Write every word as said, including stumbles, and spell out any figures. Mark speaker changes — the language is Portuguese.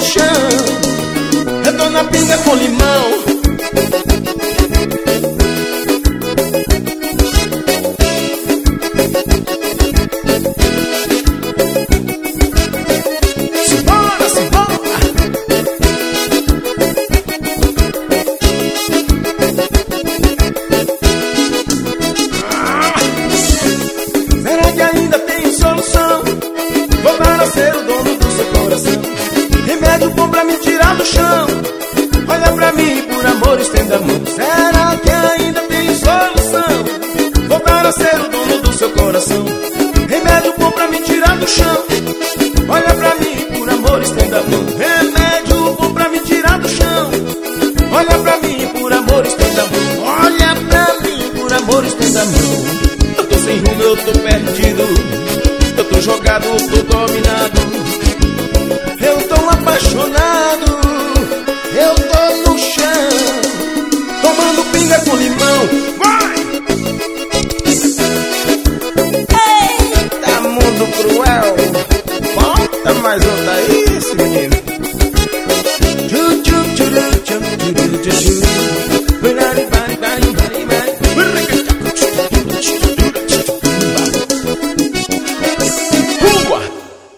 Speaker 1: chão. Eu tô na pinga com limão. Simbora, simbora. Ah, será que ainda tem solução? Voltar a ser o dono do seu coração. Remédio bom pra me tirar do chão. Olha pra mim, por amor, estenda a mão. Será que ainda tem solução? Voltar a ser o dono do seu coração. Remédio bom pra me tirar do chão.